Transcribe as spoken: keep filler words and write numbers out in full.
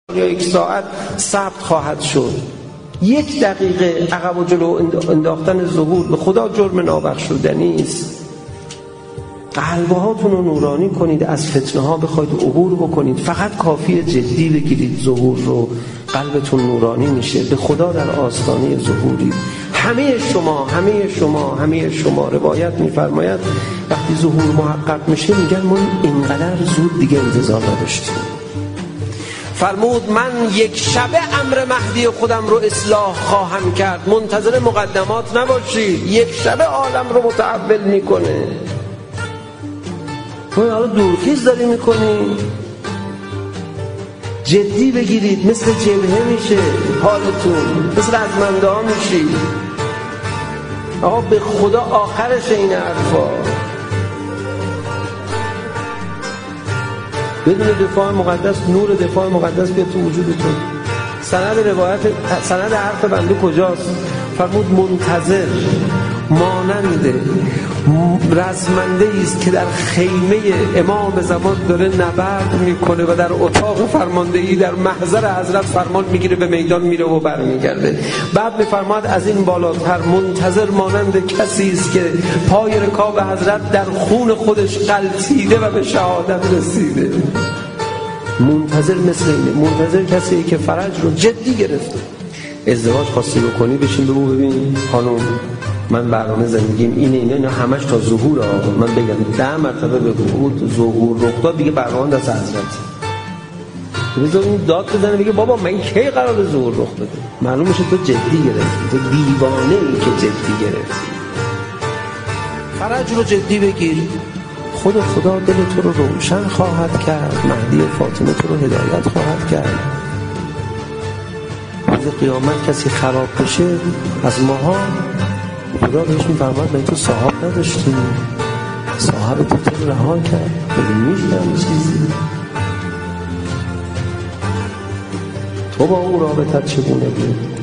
یا یک ساعت ثبت خواهد شد. یک دقیقه عقب و جلو انداختن ظهور به خدا جرم نابخشودنی است. قلبهاتون رو نورانی کنید، از فتنه ها بخواید عبور بکنید. فقط کافیه جدی بگیرید ظهور رو، قلبتون نورانی میشه. به خدا در آستانه ظهورید. همه شما همه شما همه شما روایت میفرماید وقتی ظهور محقق میشه میگن ما اینقدر زود دیگه انتظار نداشتیم. فرمود من یک شبه امر مهدی خودم رو اصلاح خواهم کرد. منتظر مقدمات نباشید، یک شبه عالم رو متحول میکنه. تو حالا دورخیز داری میکنی، جدی بگیرید. مثل جبهه میشه حالتون، مثل رزمنده ها میشید. آقا به خدا آخرش این حرفا. بدون دفاع مقدس، نور دفاع مقدس بیاد تو وجودتون. سند روایت، سند حرف بنده کجاست؟ فرمود منتظر مانند رزمنده است که در خیمه امام زمان داره نبرد میکنه و در اتاق فرماندهی در محضر حضرت فرمان میگیره، به میدان میره و برمیگرده. بعد میفرماد از این بالاتر منتظر مانند کسی است که پای رکاب حضرت در خون خودش غلطیده و به شهادت رسیده. منتظر مثل اینه. منتظر کسی که فرج رو جدی گرفته. ازدواج خواستی بکنی بشین بگو ببین خانم من برنامه زندگیم اینه اینه اینا همش تا ظهور. آقا من بگم ده مرتبه بگو ظهور رخ داد دیگه برنامه دست حضرت. بذار این داد بزنه بگه بابا من کی قرار ظهور رخ بده. معلوم میشه تو جدی گرفتی، تو دیوانه ای که جدی گرفتی. فرج رو جدی بگیر. خود خدا دل تو رو روشن خواهد کرد. مهدی فاطمه تو رو هدایت خواهد کرد. روز قیامت کسی خراب بشه از ماها خدا بهش میفرماد من تو صاحب نداشتی، صاحب تو تو رها کرد. بگه میشنم چیزی تو با او رابطت چگونه بود؟